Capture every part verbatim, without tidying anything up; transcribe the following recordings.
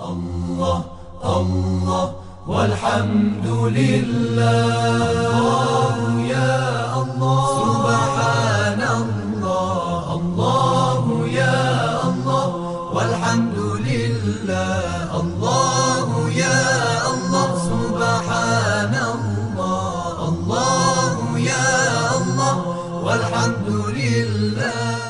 الله الله والحمد لله. الله يا الله سبحان الله. الله يا الله والحمد لله. الله يا الله سبحان الله. الله يا الله والحمد لله.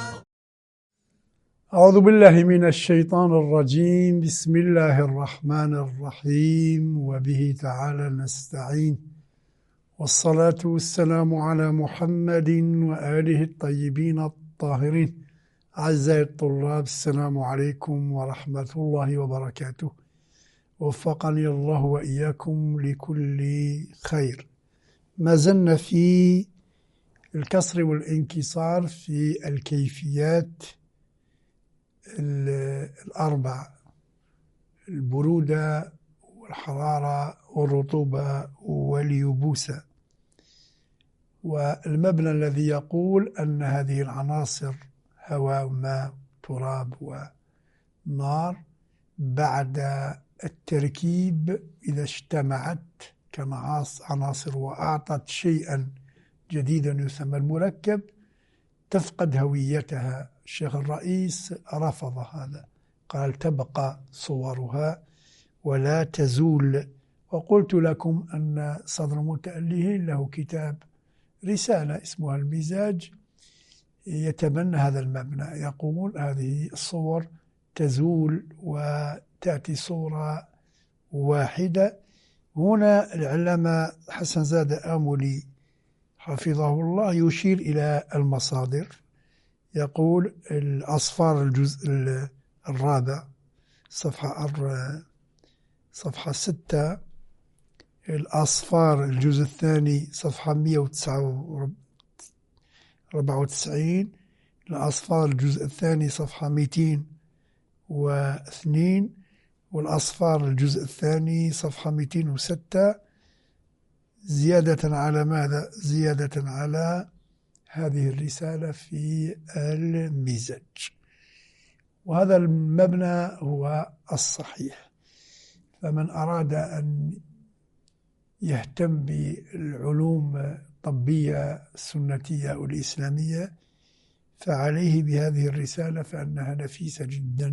أعوذ بالله من الشيطان الرجيم. بسم الله الرحمن الرحيم، وبه تعالى نستعين، والصلاة والسلام على محمد وآله الطيبين الطاهرين. أعزائي الطلاب، السلام عليكم ورحمة الله وبركاته. وفقني الله وإياكم لكل خير. ما زلنا في الكسر والانكسار في الكيفيات الأربع: البرودة والحرارة والرطوبة واليبوسة. والمبنى الذي يقول أن هذه العناصر هواء ماء تراب ونار بعد التركيب إذا اجتمعت كعناصر وأعطت شيئا جديدا يسمى المركب تفقد هويتها. الشيخ الرئيس رفض هذا، قال تبقى صورها ولا تزول. وقلت لكم أن صدر المتألهين له كتاب رسالة اسمها المزاج يتبنى هذا المبنى، يقول هذه الصور تزول وتأتي صورة واحدة. هنا العلامة حسن زاد آملي حفظه الله يشير إلى المصادر، يقول الأصفار الجزء الرابع صفحة صفحة ستة، الأصفار الجزء الثاني صفحة مئة وأربعة وتسعين، الأصفار الجزء الثاني صفحة مئتين واثنين، والأصفار الجزء الثاني صفحة مئتين وستة، زيادة على ماذا؟ زيادة على هذه الرسالة في المزاج. وهذا المبنى هو الصحيح. فمن أراد أن يهتم بالعلوم الطبية السنتية أو الإسلامية فعليه بهذه الرسالة، فإنها نفيسة جدا،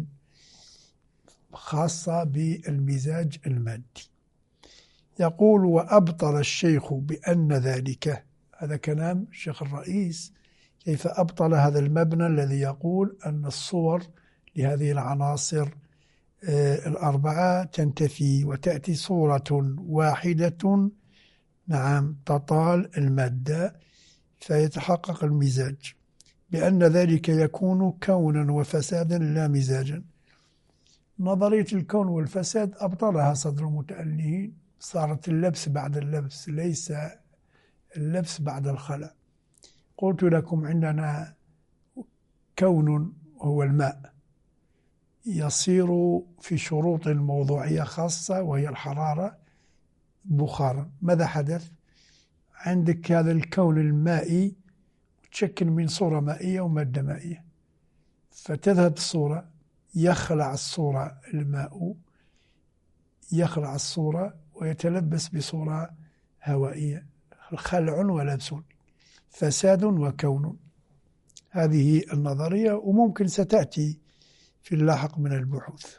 خاصة بالمزاج المادي. يقول: وأبطل الشيخ بأن ذلك، هذا كلام الشيخ الرئيس، كيف أبطل هذا المبنى الذي يقول أن الصور لهذه العناصر آه الأربعة تنتفي وتأتي صورة واحدة، نعم، تطال المادة فيتحقق المزاج، بأن ذلك يكون كونا وفسادا لا مزاجا. نظرية الكون والفساد أبطلها صدر المتألهين، صارت اللبس بعد اللبس، ليس اللبس بعد الخلع. قلت لكم عندنا كون هو الماء يصير في شروط موضوعية خاصة وهي الحرارة بخارا. ماذا حدث؟ عندك هذا الكون المائي تشكل من صورة مائية ومادة مائية، فتذهب الصورة، يخلع الصورة الماء، يخلع الصورة ويتلبس بصورة هوائية، خلع ولبس، فساد وكون. هذه النظرية وممكن ستأتي في اللاحق من البحوث.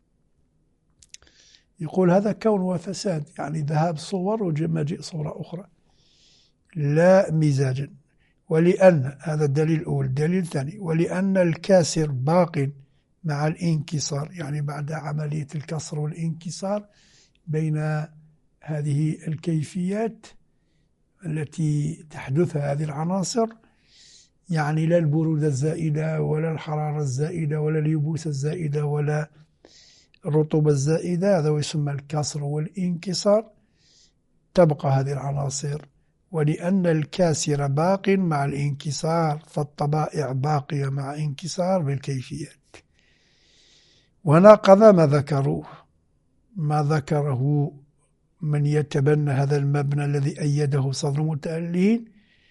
يقول هذا كون وفساد، يعني ذهاب صور ومجيء صورة أخرى، لا مزاجا. ولأن هذا الدليل الأول. الدليل الثاني: ولأن الكاسر باق مع الانكسار، يعني بعد عملية الكسر والانكسار بين هذه الكيفيات التي تحدثها هذه العناصر، يعني لا البرودة الزائدة ولا الحرارة الزائدة ولا اليبوسة الزائدة ولا الرطوبة الزائدة، هذا يسمى الكسر والانكسار، تبقى هذه العناصر. ولأن الكاسر باق مع الانكسار، فالطبائع باقية مع انكسار بالكيفيات. وناقض ما ذكروه، ما ذكره من يتبنى هذا المبنى الذي أيده صدر المتألهين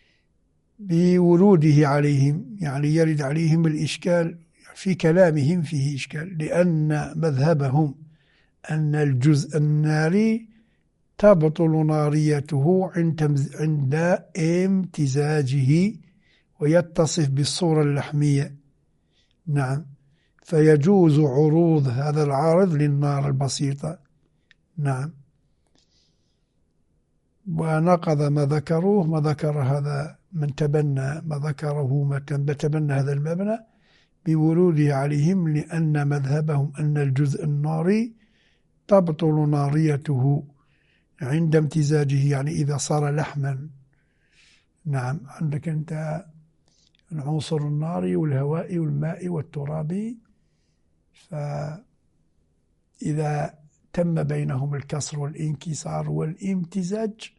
بوروده عليهم، يعني يرد عليهم الإشكال في كلامهم، فيه إشكال، لأن مذهبهم أن الجزء الناري تبطل ناريته عند امتزاجه ويتصف بالصورة اللحمية. نعم، فيجوز عروض هذا العارض للنار البسيطة. نعم. ونقض ما ذكروه ما ذكر هذا من تبنى ما ذكره ما تبنى هذا المبنى بوروده عليهم، لأن مذهبهم أن الجزء الناري تبطل ناريته عند امتزاجه، يعني إذا صار لحما. نعم، عندك أنت العنصر الناري والهوائي والمائي والترابي، فإذا تم بينهم الكسر والانكسار والامتزاج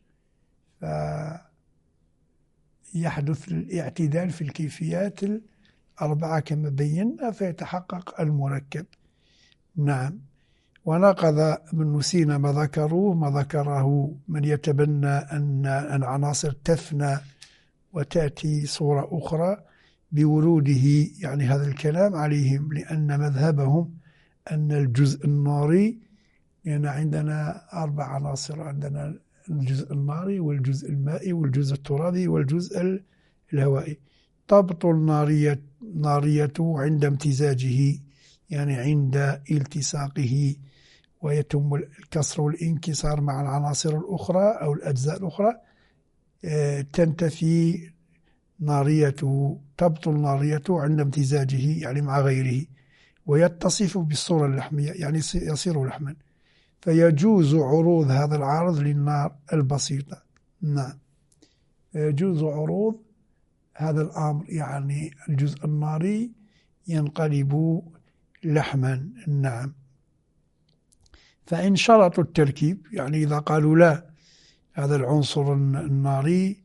فيحدث الاعتدال في الكيفيات الأربعة كما بينا، فيتحقق المركب. نعم. ونقض ابن سينا ما ذكروه ما ذكره من يتبنى أن العناصر تفنى وتأتي صورة أخرى بوروده، يعني هذا الكلام عليهم، لأن مذهبهم أن الجزء الناري، يعني عندنا أربع عناصر، عندنا الجزء الناري والجزء المائي والجزء الترابي والجزء الهوائي، تبطل نارية ناريته عند امتزاجه، يعني عند التصاقه، ويتم الكسر والانكسار مع العناصر الأخرى أو الأجزاء الأخرى، تنتفي ناريته، تبطل ناريته عند امتزاجه يعني مع غيره، ويتصف بالصورة اللحمية يعني يصير لحما، فيجوز عروض هذا العارض للنار البسيطة. نعم، يجوز عروض هذا الأمر، يعني الجزء الناري ينقلب لحما. نعم. فإن شرطوا التركيب، يعني إذا قالوا لا، هذا العنصر الناري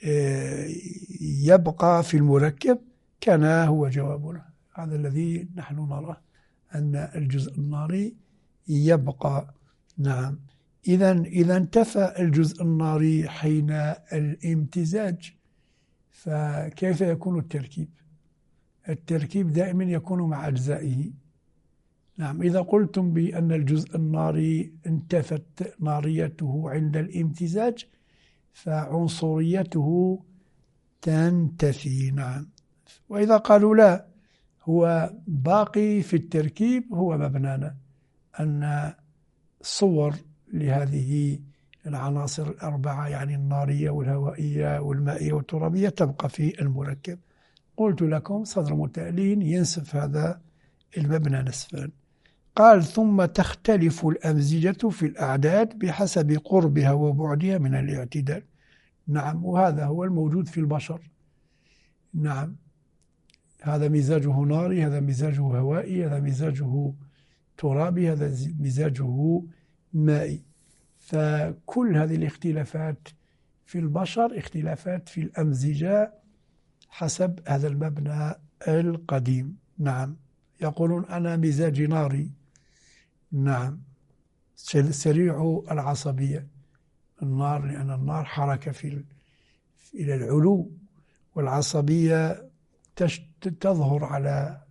يبقى في المركب، كان هو جوابنا. هذا الذي نحن نراه، أن الجزء الناري يبقى. نعم. إذا إذا انتفى الجزء الناري حين الامتزاج، فكيف يكون التركيب؟ التركيب دائما يكون مع أجزائه. نعم، إذا قلتم بأن الجزء الناري انتفت ناريته عند الامتزاج، فعنصريته تنتفي. نعم. وإذا قالوا لا، هو باقي في التركيب، هو مبنانا أن صور لهذه العناصر الأربعة، يعني النارية والهوائية والمائية والترابية، تبقى في المركب. قلت لكم صدر متألين ينسف هذا المبنى نسفان. قال: ثم تختلف الأمزجة في الأعداد بحسب قربها وبعدها من الاعتدال. نعم، وهذا هو الموجود في البشر. نعم، هذا مزاجه ناري، هذا مزاجه هوائي، هذا مزاجه ترابي، هذا مزاجه مائي. فكل هذه الاختلافات في البشر اختلافات في الأمزجة حسب هذا المبنى القديم. نعم، يقولون أنا مزاجي ناري. نعم، سريع العصبية النار، لأن النار حركة في إلى العلو، والعصبية تظهر على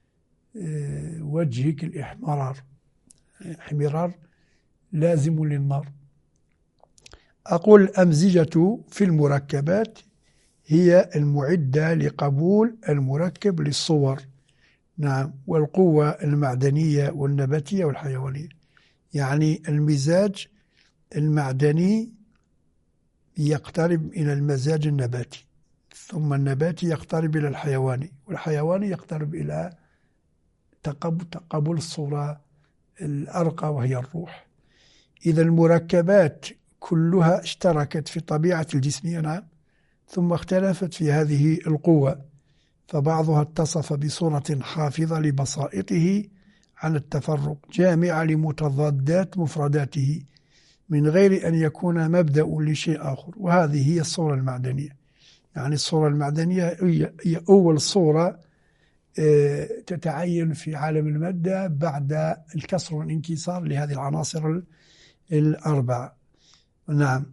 وجهك الإحمرار، احمرار لازم للنار. أقول الأمزجة في المركبات هي المعدة لقبول المركب للصور. نعم، والقوة المعدنية والنباتية والحيوانية، يعني المزاج المعدني يقترب إلى المزاج النباتي، ثم النباتي يقترب إلى الحيواني، والحيواني يقترب إلى تقبل الصورة الأرقى وهي الروح. إذا المركبات كلها اشتركت في طبيعة الجسم، نعم، ثم اختلفت في هذه القوة، فبعضها اتصف بصورة حافظة لبسائطه عن التفرق، جامعة لمتضادات مفرداته من غير أن يكون مبدأ لشيء آخر، وهذه هي الصورة المعدنية. يعني الصورة المعدنية هي أول صورة تتعين في عالم المادة بعد الكسر والانكسار لهذه العناصر الأربعة. نعم،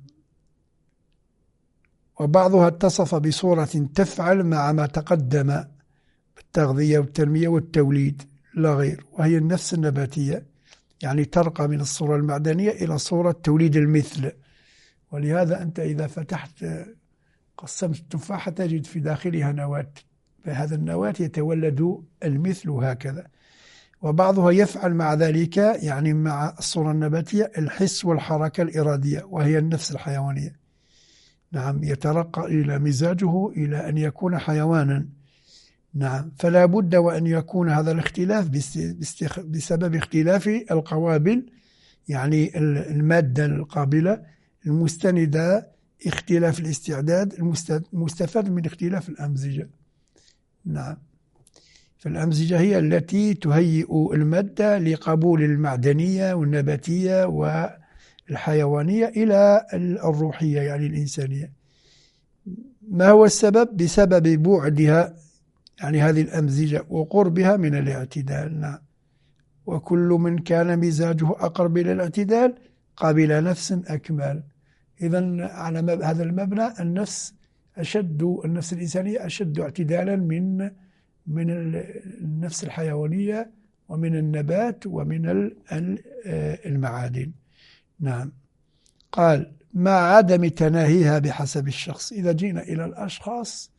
وبعضها اتصف بصورة تفعل مع ما تقدم بالتغذية والتنمية والتوليد لا غير، وهي النفس النباتية، يعني ترقى من الصورة المعدنية إلى صورة توليد المثل. ولهذا أنت إذا فتحت قسمت التفاحة تجد في داخلها نواة، فهذا النواة يتولد المثل هكذا. وبعضها يفعل مع ذلك يعني مع الصورة النباتية الحس والحركة الإرادية وهي النفس الحيوانية. نعم، يترقى إلى مزاجه إلى أن يكون حيوانا. نعم، فلا بد وأن يكون هذا الاختلاف بسبب اختلاف القوابل، يعني المادة القابلة المستندة، اختلاف الاستعداد المستفاد من اختلاف الأمزجة. نعم، فالأمزجة هي التي تهيئ المادة لقبول المعدنية والنباتية والحيوانية إلى الروحية يعني الإنسانية. ما هو السبب؟ بسبب بعدها يعني هذه الأمزجة وقربها من الاعتدال. نعم، وكل من كان مزاجه أقرب إلى الاعتدال قابل نفس أكمل. إذن على هذا المبنى النفس أشد النفس الإنسانية أشد اعتدالا من من النفس الحيوانية ومن النبات ومن المعادن. نعم، قال مع عدم تناهيها بحسب الشخص. إذا جينا إلى الأشخاص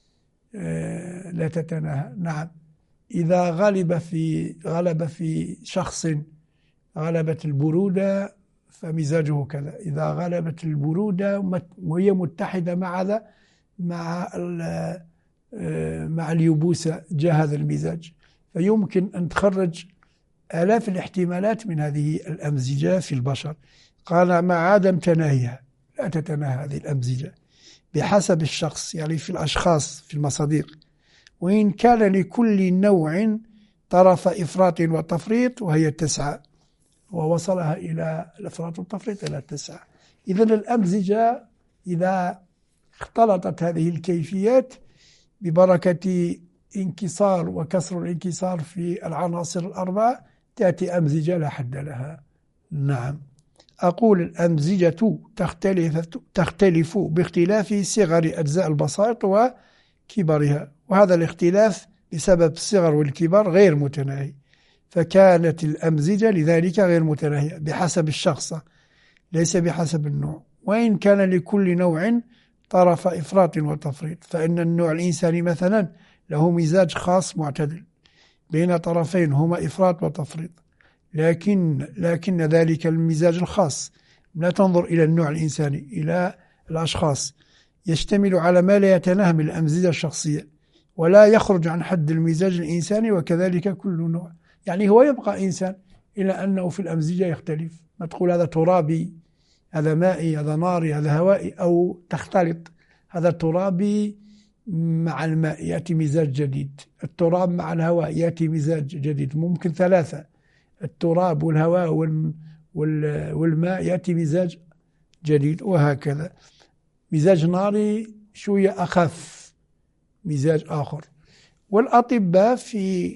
لا تتناهى. نعم، إذا غلب في غلب في شخص غلبت البرودة فمزاجه كذا. إذا غلبت البرودة وهي متحدة مع ذا مع مع اليبوسة جاء هذا المزاج. فيمكن أن تخرج آلاف الاحتمالات من هذه الأمزجة في البشر. قال مع عدم تناهيها، لا تتناهى هذه الأمزجة بحسب الشخص يعني في الأشخاص في المصادق، وإن كان لكل نوع طرف إفراط وتفريط وهي تسعة، ووصلها إلى الإفراط والتفريط إلى تسعة. إذن الأمزجة إذا اختلطت هذه الكيفيات ببركة انكسار وكسر الانكسار في العناصر الأربعة تأتي أمزجة لا حد لها. نعم، أقول الأمزجة تختلف, تختلف باختلاف صغر أجزاء البسائط وكبرها، وهذا الاختلاف بسبب الصغر والكبر غير متناهي، فكانت الأمزجة لذلك غير متناهية بحسب الشخص ليس بحسب النوع. وإن كان لكل نوع طرف إفراط وتفريط، فإن النوع الإنساني مثلا له مزاج خاص معتدل بين طرفين هما إفراط وتفريط، لكن لكن ذلك المزاج الخاص لا تنظر إلى النوع الإنساني، إلى الأشخاص، يشتمل على ما لا يتناهى من الأمزجة الشخصية ولا يخرج عن حد المزاج الإنساني، وكذلك كل نوع. يعني هو يبقى إنسان إلا أنه في الأمزجة يختلف. ما تقول هذا ترابي، هذا مائي، هذا ناري، هذا هوائي، أو تختلط. هذا ترابي مع الماء يأتي مزاج جديد، التراب مع الهواء يأتي مزاج جديد، ممكن ثلاثة، التراب والهواء والماء يأتي مزاج جديد، وهكذا. مزاج ناري شوية أخف مزاج آخر. والأطباء في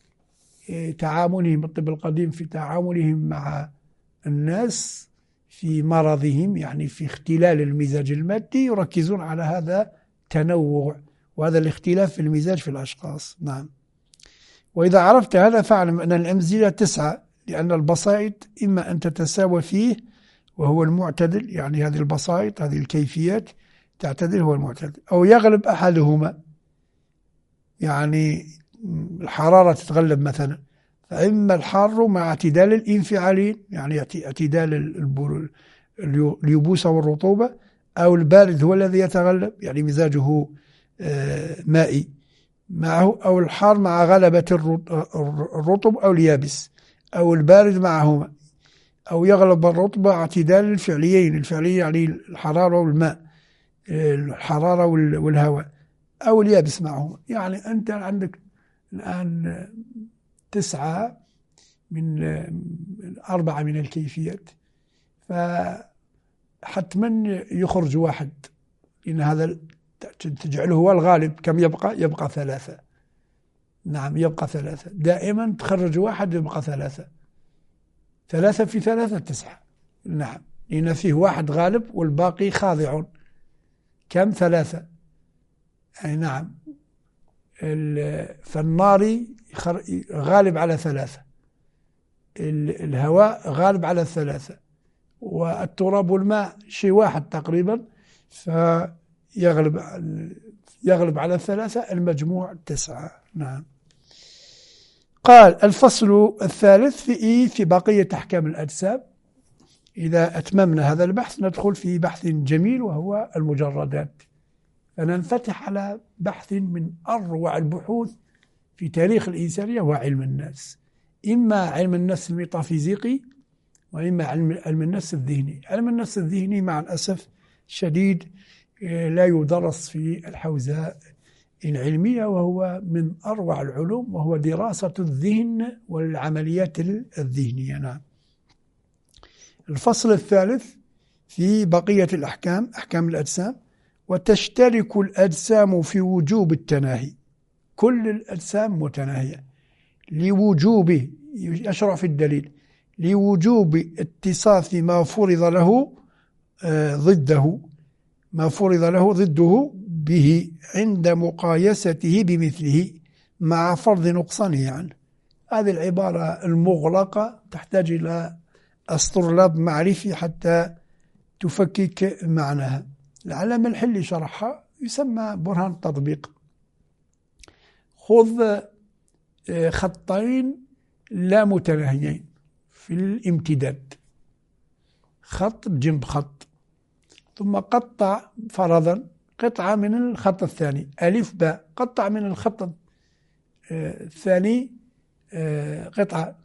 تعاملهم، الطب القديم في تعاملهم مع الناس في مرضهم يعني في اختلال المزاج المادي يركزون على هذا التنوع وهذا الاختلاف في المزاج في الأشخاص. نعم، وإذا عرفت هذا فاعلم أن الأمزجة تسعة، لأن البسائط إما أن تتساوى فيه وهو المعتدل، يعني هذه البسائط هذه الكيفيات تعتدل هو المعتدل، أو يغلب أحدهما، يعني الحرارة تتغلب مثلا، فإما الحار مع اعتدال الانفعالين يعني اعتدال اليبوسة والرطوبة، أو البارد هو الذي يتغلب يعني مزاجه مائي معه، أو الحار مع غلبة الرطب أو اليابس، أو البارد معهما، أو يغلب الرطب اعتدال الفعليين، الفعليين يعني الحرارة والماء، الحرارة والهواء، أو اليابس معهما. يعني أنت عندك الآن تسعة من أربعة من الكيفيات، فحتما يخرج واحد، لأن هذا تجعله هو الغالب. كم يبقى؟ يبقى ثلاثة. نعم، يبقى ثلاثة دائما، تخرج واحد يبقى ثلاثة، ثلاثة في ثلاثة تسعة. نعم، لأن فيه واحد غالب والباقي خاضع. كم؟ ثلاثة. أي نعم، فالناري غالب على ثلاثة، الهواء غالب على الثلاثة، والتراب والماء شيء واحد تقريبا، فيغلب يغلب على الثلاثة، المجموع تسعة. نعم. قال الفصل الثالث في في بقية أحكام الأجسام. إذا أتممنا هذا البحث ندخل في بحث جميل وهو المجردات، فننفتح على بحث من أروع البحوث في تاريخ الإنسانية وعلم النفس، إما علم النفس الميتافيزيقي وإما علم, علم النفس الذهني. علم النفس الذهني مع الأسف شديد لا يدرس في الحوزة العلمية، وهو من أروع العلوم، وهو دراسة الذهن والعمليات الذهنية. نعم. الفصل الثالث في بقية الأحكام، أحكام الأجسام. وتشترك الأجسام في وجوب التناهي، كل الأجسام متناهية لوجوب، يشرع في الدليل، لوجوب اتصاف ما فرض له آه ضده ما فرض له ضده به عند مقايسته بمثله مع فرض نقصانه عنه. هذه العبارة المغلقة تحتاج إلى أسطرلاب معرفي حتى تفكك معناها. العلامة الحلي شرحها، يسمى برهان التطبيق. خذ خطين لا متناهيين في الامتداد، خط بجنب خط، ثم قطع فرضا قطعة من الخط الثاني، ألف باء، قطع من الخط الثاني قطعة.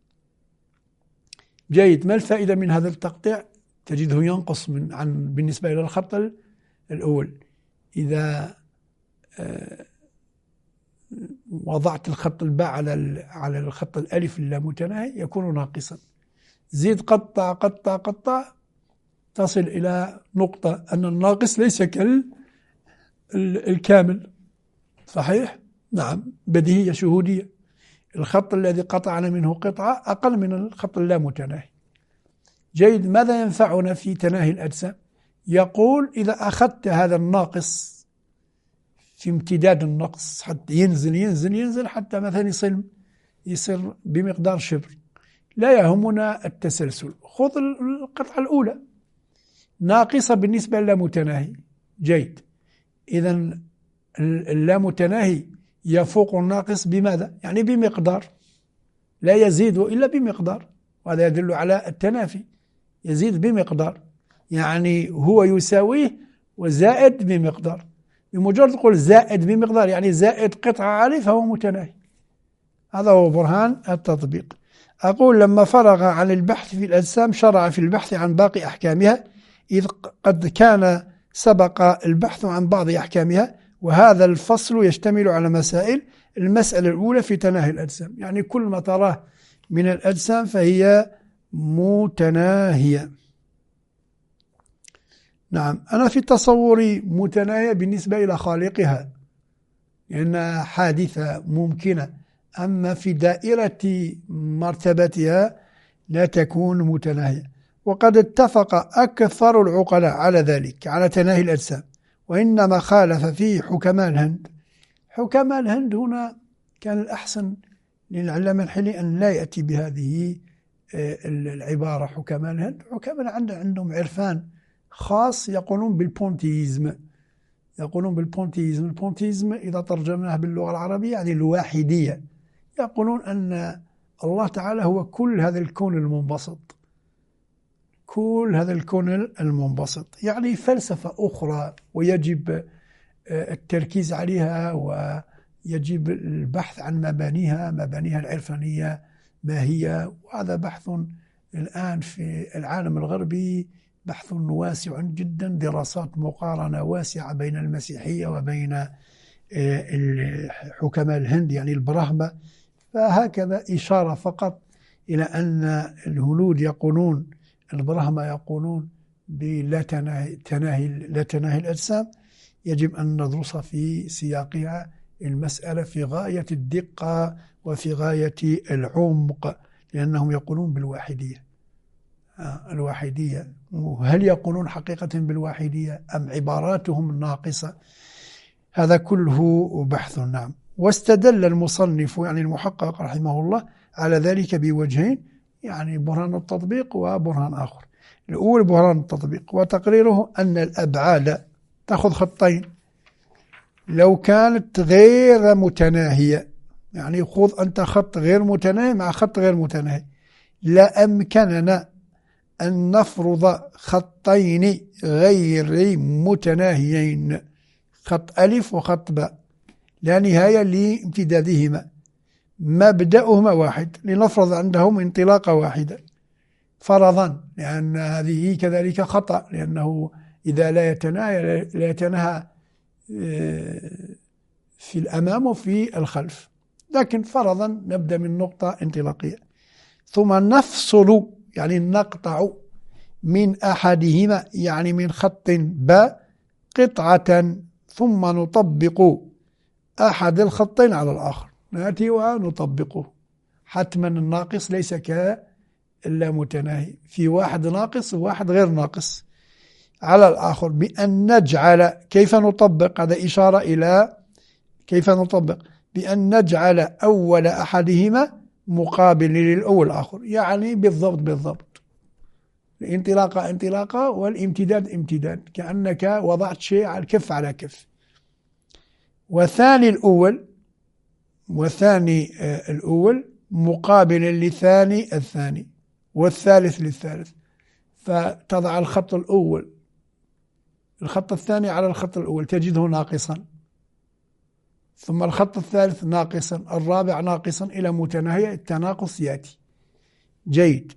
جيد. ما الفائدة من هذا التقطيع؟ تجده ينقص من عن بالنسبة إلى الخط الأول. إذا وضعت الخط الباء على على الخط الألف اللامتناهي يكون ناقصا. زيد قطع قطع قطع تصل إلى نقطة أن الناقص ليس كالكامل. صحيح؟ نعم، بديهية شهودية. الخط الذي قطعنا منه قطعة أقل من الخط اللامتناهي. جيد. ماذا ينفعنا في تناهي الأجسام؟ يقول إذا أخذت هذا الناقص في امتداد النقص حتى ينزل ينزل ينزل حتى مثلا يصل يصير بمقدار شبر، لا يهمنا التسلسل. خذ القطعة الأولى ناقصة بالنسبة للامتناهي. جيد. إذن اللامتناهي يفوق الناقص بماذا؟ يعني بمقدار، لا يزيد إلا بمقدار، وهذا يدل على التنافي. يزيد بمقدار يعني هو يساويه وزائد بمقدار. بمجرد تقول زائد بمقدار يعني زائد قطعة عليه فهو متناهي. هذا هو برهان التطبيق. أقول لما فرغ عن البحث في الأجسام شرع في البحث عن باقي أحكامها، إذ قد كان سبق البحث عن بعض أحكامها، وهذا الفصل يشتمل على مسائل. المسألة الأولى في تناهي الأجسام، يعني كل ما تراه من الأجسام فهي متناهية. نعم. أنا في تصوري متناهية بالنسبة إلى خالقها لأنها حادثة ممكنة، أما في دائرة مرتبتها لا تكون متناهية. وقد اتفق أكثر العقلاء على ذلك، على تناهي الأجسام، وإنما خالف فيه حكماء الهند. حكماء الهند هنا كان الأحسن للعلامة الحلي أن لا يأتي بهذه العبارة. حكماء الهند حكماء عندهم عرفان خاص، يقولون بالبونتيزم يقولون بالبونتيزم البونتيزم إذا ترجمناه باللغة العربية يعني الواحدية. يقولون أن الله تعالى هو كل هذا الكون المنبسط، كل هذا الكون المنبسط، يعني فلسفة أخرى ويجب التركيز عليها، ويجب البحث عن مبانيها مبانيها العرفانية ما هي. وهذا بحث الآن في العالم الغربي بحث واسع جدا، دراسات مقارنة واسعة بين المسيحية وبين حكماء الهند يعني البراهمة. فهكذا إشارة فقط إلى أن الهنود يقولون، البراهمة يقولون بلا تناهي, تناهي لا تناهي الأجسام. يجب أن ندرس في سياقها المسألة في غاية الدقة وفي غاية العمق، لأنهم يقولون بالواحدية. آه الواحدية، هل يقولون حقيقة بالواحدية أم عباراتهم ناقصة؟ هذا كله بحث. نعم. واستدل المصنف يعني المحقق رحمه الله على ذلك بوجهين. يعني برهان التطبيق وبرهان آخر. الأول برهان التطبيق وتقريره أن الأبعاد تأخذ خطين لو كانت غير متناهية، يعني خذ أنت خط غير متناهي مع خط غير متناهي، لا أمكننا أن نفرض خطين غير متناهيين، خط ألف وخط باء لا نهاية لامتدادهما، مبدأهما واحد، لنفرض عندهم انطلاقة واحدة فرضا، لأن هذه كذلك خطأ، لأنه إذا لا يتناهى لا يتناهى في الأمام وفي الخلف، لكن فرضا نبدأ من نقطة انطلاقية ثم نفصل يعني نقطع من أحدهما يعني من خط باء قطعة ثم نطبق أحد الخطين على الآخر، نأتي ونطبقه. حتما الناقص ليس كاللا متناهي، في واحد ناقص وواحد غير ناقص على الآخر بأن نجعل، كيف نطبق؟ هذا إشارة إلى كيف نطبق، بأن نجعل أول أحدهما مقابل للأول الآخر، يعني بالضبط بالضبط، الانطلاقة انطلاقة والامتداد امتداد، كأنك وضعت شيء على كف على كف. وثاني الأول وثاني الأول مقابل لثاني الثاني والثالث للثالث، فتضع الخط الأول الخط الثاني على الخط الأول تجده ناقصا، ثم الخط الثالث ناقصا، الرابع ناقصا إلى متناهية، التناقص يأتي. جيد.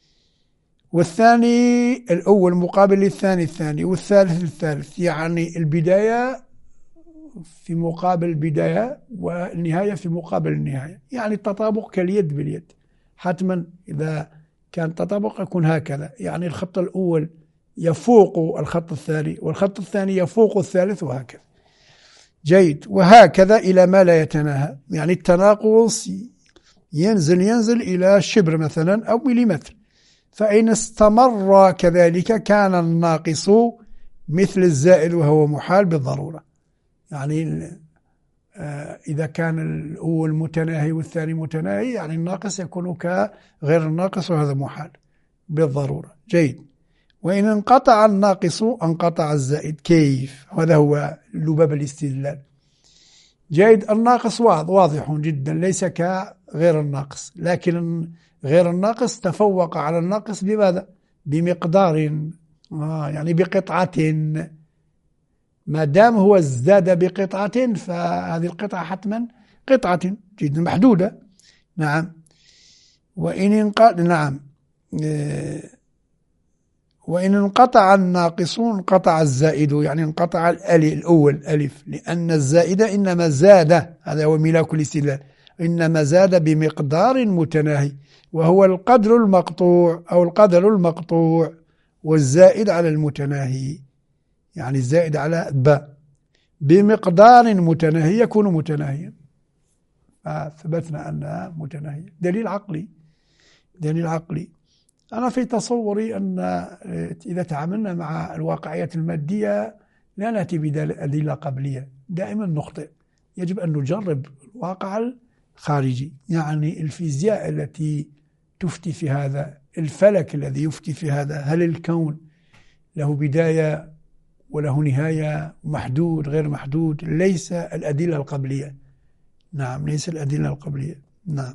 والثاني الأول مقابل للثاني الثاني والثالث للثالث، يعني البداية في مقابل البداية والنهاية في مقابل النهاية، يعني التطابق كاليد باليد. حتما إذا كان تطابق يكون هكذا، يعني الخط الأول يفوق الخط الثاني والخط الثاني يفوق الثالث وهكذا. جيد. وهكذا إلى ما لا يتناهى، يعني التناقص ينزل ينزل إلى شبر مثلا أو مليمتر، فإن استمر كذلك كان الناقص مثل الزائد وهو محال بالضرورة. يعني إذا كان الأول متناهي والثاني متناهي، يعني الناقص يكون كغير الناقص، وهذا محال بالضرورة. جيد. وإن انقطع الناقص انقطع الزائد. كيف؟ هذا هو لباب الاستدلال. جيد. الناقص واضح جدا ليس كغير الناقص، لكن غير الناقص تفوق على الناقص بماذا؟ بمقدار، آه يعني بقطعة، ما دام هو ازداد بقطعة فهذه القطعة حتما قطعة جدا محدودة. نعم. وإن انقطع نعم وإن انقطع الناقص انقطع الزائد، يعني انقطع الأول ألف، لأن الزائد إنما زاد، هذا هو ملاك الاستدلال، إنما زاد بمقدار متناهي، وهو القدر المقطوع أو القدر المقطوع، والزائد على المتناهي، يعني الزائد على باء بمقدار متناهي يكون متناهيا، فثبتنا أنها متناهية. دليل عقلي دليل عقلي أنا في تصوري أن إذا تعاملنا مع الواقعية المادية لا نأتي بأدلة قبلية، دائما نخطئ. يجب أن نجرب الواقع الخارجي، يعني الفيزياء التي تفتي في هذا، الفلك الذي يفتي في هذا، هل الكون له بداية وله نهاية، محدود غير محدود، ليس الأدلة القبلية. نعم، ليس الأدلة القبلية. نعم.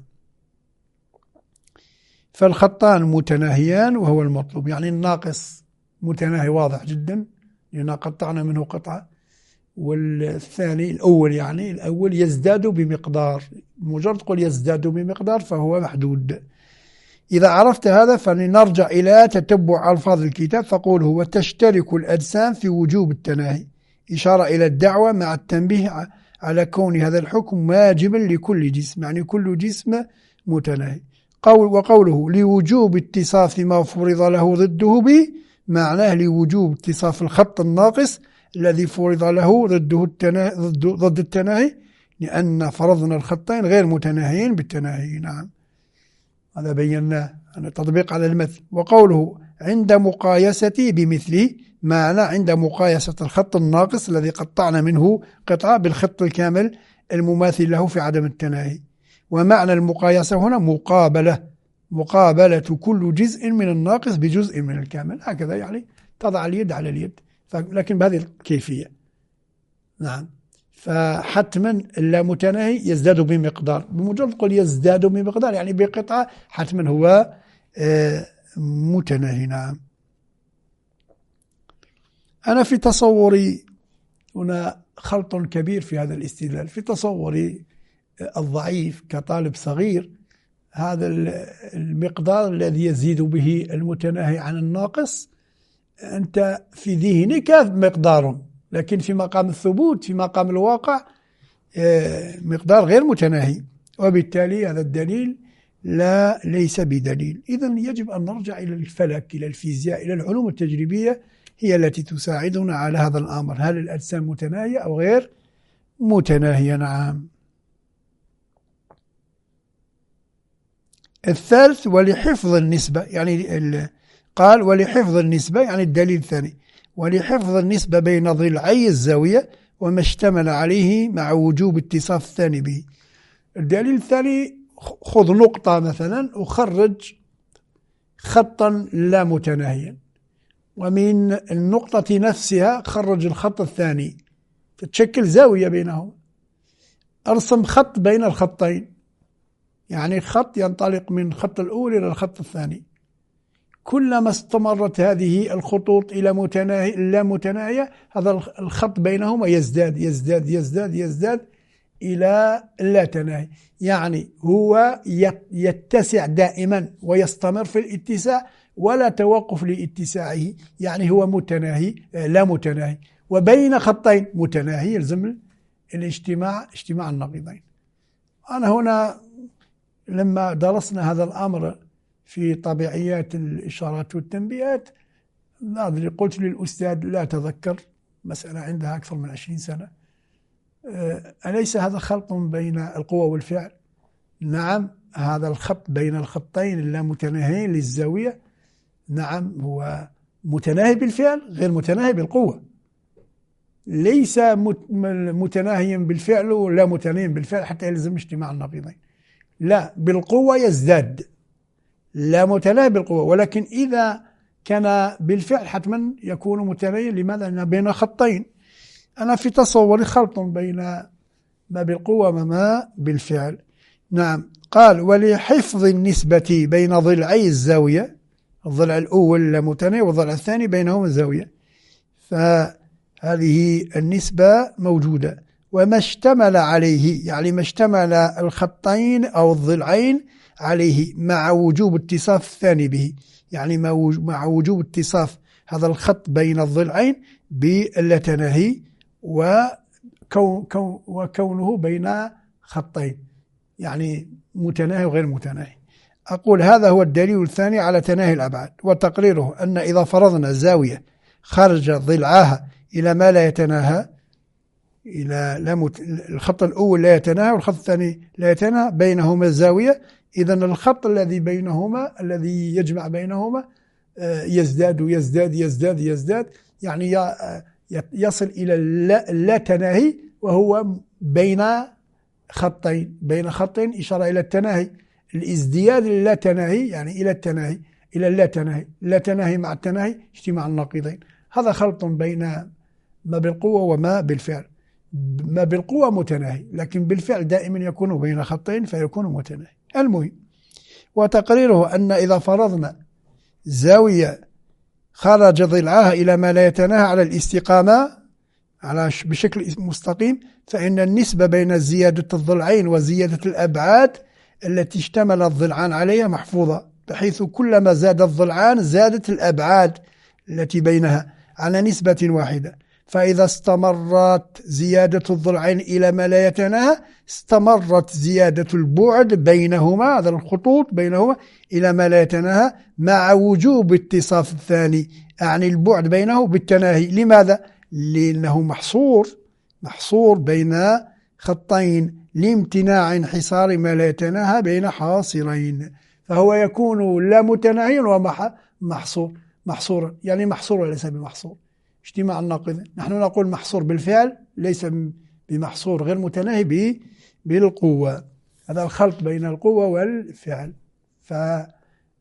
فالخطان متناهيان وهو المطلوب، يعني الناقص متناهي واضح جدا لأن قطعنا منه قطعة، والثاني الأول يعني الأول يزداد بمقدار، مجرد تقول يزداد بمقدار فهو محدود. إذا عرفت هذا فلنرجع إلى تتبع ألفاظ الكتاب، فقول هو تشترك الأجسام في وجوب التناهي، إشارة إلى الدعوة مع التنبيه على كون هذا الحكم واجبا لكل جسم، يعني كل جسم متناهي. قول وقوله لوجوب اتصاف ما فرض له ضده به، معناه لوجوب اتصاف الخط الناقص الذي فرض له ضده التناهي ضد, ضد التناهي، لأن فرضنا الخطين غير متناهيين بالتناهي. نعم، هذا بيناه، أنا تطبيق على المثل. وقوله عند مقايسته بمثله، معنى عند مقايسة الخط الناقص الذي قطعنا منه قطعة بالخط الكامل المماثل له في عدم التناهي. ومعنى المقايسة هنا مقابلة مقابلة كل جزء من الناقص بجزء من الكامل، هكذا يعني تضع اليد على اليد، لكن بهذه الكيفية. نعم. فحتما اللامتناهي يزداد بمقدار، بمجرد قل يزداد بمقدار يعني بقطعة، حتما هو متناهي. نعم. أنا في تصوري هنا خلط كبير في هذا الاستدلال، في تصوري الضعيف كطالب صغير، هذا المقدار الذي يزيد به المتناهي عن الناقص أنت في ذهنك مقدار، لكن في مقام الثبوت في مقام الواقع مقدار غير متناهي، وبالتالي هذا الدليل لا ليس بدليل. إذن يجب أن نرجع إلى الفلك، إلى الفيزياء، إلى العلوم التجريبية، هي التي تساعدنا على هذا الأمر، هل الأجسام متناهية أو غير متناهية. نعم. الثالث ولحفظ النسبة، يعني قال ولحفظ النسبة يعني الدليل الثاني، ولحفظ النسبة بين ضلعي الزاوية وما اشتمل عليه مع وجوب اتصاف الثاني به. الدليل الثاني، خذ نقطة مثلا وخرج خطا لا متناهيا، ومن النقطة نفسها خرج الخط الثاني، تتشكل زاوية بينهم. أرسم خط بين الخطين، يعني خط ينطلق من الخط الأول إلى الخط الثاني. كلما استمرت هذه الخطوط إلى متناهي لا متناهية، هذا الخط بينهما يزداد يزداد يزداد يزداد إلى لا تناهي، يعني هو يتسع دائما ويستمر في الاتساع ولا توقف لاتساعه، يعني هو متناهي لا متناهي. وبين خطين متناهي يلزم الاجتماع اجتماع النقيضين. أنا هنا لما درسنا هذا الأمر في طبيعيات الإشارات والتنبيهات، لا أدري، قلت للأستاذ لا أتذكر، مسألة عندها أكثر من عشرين سنة، أليس هذا خلط بين القوة والفعل؟ نعم، هذا الخط بين الخطين اللامتناهيين للزاوية، نعم هو متناهي بالفعل غير متناهي بالقوة، ليس متناهيا بالفعل ولا متناهيا بالفعل حتى يلزم اجتماع النقيضين، لا، بالقوة يزداد، لا متناهي بالقوة، ولكن إذا كان بالفعل حتما يكون متناهيا. لماذا؟ لأن بين خطين. أنا في تصوري خلط بين ما بالقوة وما بالفعل. نعم. قال ولحفظ النسبة بين ضلعي الزاوية، الضلع الأول لا متناهي والضلع الثاني بينهما زاوية، فهذه النسبة موجودة. وما اشتمل عليه، يعني ما اشتمل الخطين أو الضلعين عليه مع وجوب اتصاف الثاني به، يعني مع وجوب اتصاف هذا الخط بين الضلعين باللاتناهي وكونه بين خطين، يعني متناهي وغير متناهي. أقول هذا هو الدليل الثاني على تناهي الأبعاد، وتقريره أن إذا فرضنا زاوية خرج ضلعها إلى ما لا يتناهى، إلى لا مت... الخط الأول لا يتناهى والخط الثاني لا يتناهى، بينهما الزاوية، إذن الخط الذي بينهما الذي يجمع بينهما يزداد يزداد يزداد يزداد، يعني يصل إلى اللا تناهي، وهو بين خطين، بين خطين إشارة إلى التناهي. الازدياد اللا تناهي يعني إلى التناهي، إلى اللا تناهي، لا تناهي مع التناهي اجتماع النقيضين. هذا خلط بين ما بالقوة وما بالفعل. ما بالقوة متناهي، لكن بالفعل دائما يكون بين خطين فيكون متناهي. المهم، وتقريره أن إذا فرضنا زاوية خرج ضلعها إلى ما لا يتناهى على الاستقامة على بشكل مستقيم، فإن النسبة بين زيادة الضلعين وزيادة الأبعاد التي اشتمل الضلعان عليها محفوظة، بحيث كلما زاد الضلعان زادت الأبعاد التي بينها على نسبة واحدة. فإذا استمرت زيادة الضلعين إلى ما لا يتناهى، استمرت زيادة البعد بينهما، هذا الخطوط بينهما، إلى ما لا يتناهى مع وجوب اتصاف الثاني، يعني البعد بينه بالتناهي. لماذا؟ لأنه محصور محصور بين خطين لامتناع انحصار ما لا يتناهى بين حاصرين، فهو يكون لا متناهيا ومحصور محصورا، يعني محصور وليس بمحصور، اجتماع الناقضين. نحن نقول محصور بالفعل، ليس بمحصور غير متناهي بالقوة. هذا الخلط بين القوة والفعل. ف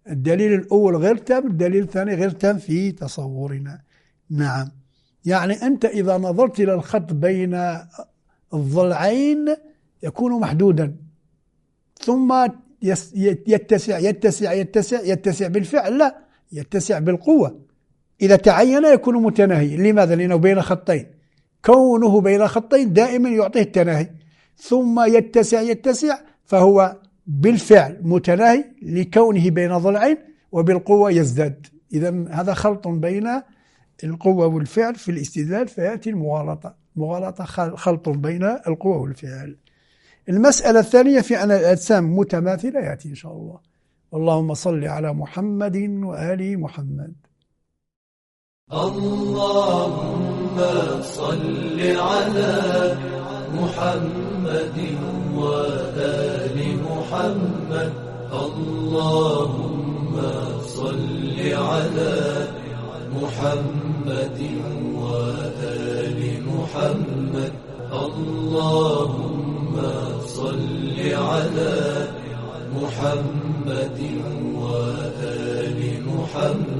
الدليل الأول غير تام، الدليل الثاني غير تام في تصورنا. نعم، يعني أنت إذا نظرت إلى الخط بين الضلعين يكون محدودا، ثم يتسع يتسع يتسع يتسع بالفعل، لا، يتسع بالقوة. إذا تعين يكون متناهي. لماذا؟ لأنه بين خطين، كونه بين خطين دائما يعطيه التناهي. ثم يتسع يتسع فهو بالفعل متناهي لكونه بين ضلعين، وبالقوة يزداد. إذا هذا خلط بين القوة والفعل في الاستدلال، فيأتي المغالطة. مغالطة خلط بين القوة والفعل. المسألة الثانية في أن الأجسام متماثلة يأتي إن شاء الله. اللهم صل على محمد وآل محمد. اللهم صل على محمد وآل محمد. اللهم صل على محمد وآل محمد. اللهم صل على محمد وآل محمد.